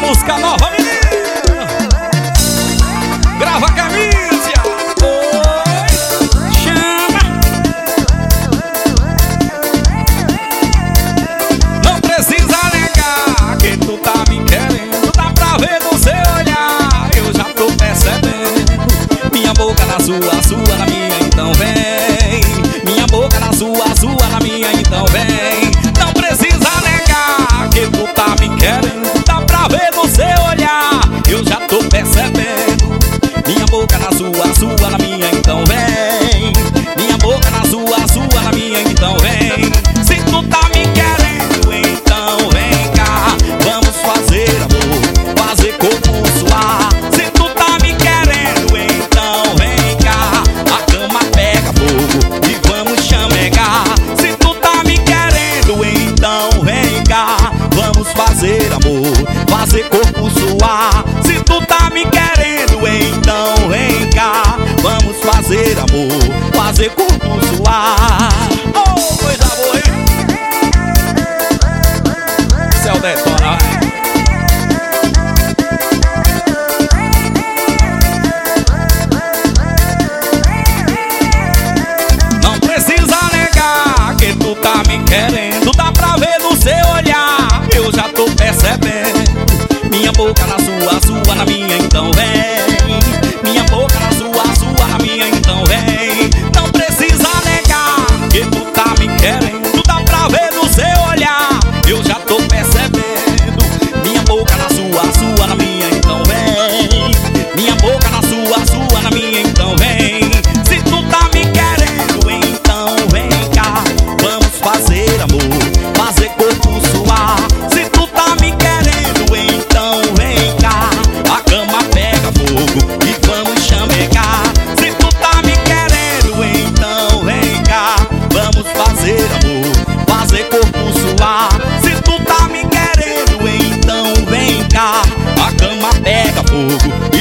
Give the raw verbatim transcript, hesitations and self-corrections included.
música nova, menina. Grava a camisa. Oi, chama. Não precisa negar que tu tá me querendo. Dá pra ver no seu olhar, eu já tô percebendo. Minha boca na sua, sua na minha, então vem. Minha boca na sua, sua na minha, então vem. Não precisa negar que tu tá me querendo. Dá pra ver no seu olhar, eu já tô percebendo. Minha boca na sua, sua na minha, então vem. Minha boca na sua, sua na minha, então vem. Se tu tá me querendo, então vem cá. Vamos fazer amor, fazer corpo suar. Se tu tá me querendo, então vem cá. A cama pega fogo e vamos chamegar. Se tu tá me querendo, então vem cá. Vamos fazer amor, fazer corpo suar. Se tu tá me querendo, então vem cá. Vamos fazer amor, fazer corpo suar. Oh, coisa boa, hein? Céu detona, vai. Não precisa negar que tu tá me querendo. Dá pra ver no seu olhar, eu já tô percebendo. Minha boca na sua, sua na minha, então vem. Minha boca na sua, sua na minha, então vem. Não precisa negar que tu tá me querendo. Dá pra ver no seu olhar, eu já tô percebendo. Minha boca na sua, sua na minha, então vem. Minha boca na sua, sua na minha, então vem. Se tu tá me querendo, então vem cá. Vamos fazer amor, fazer corpo suar. Se tu tá me querendo, então vem cá. A cama pega fogo e vamos chamegar. Se tu tá me querendo, então vem cá. Vamos fazer amor, fazer corpo suar. Se tu tá me querendo, então vem cá. A cama pega fogo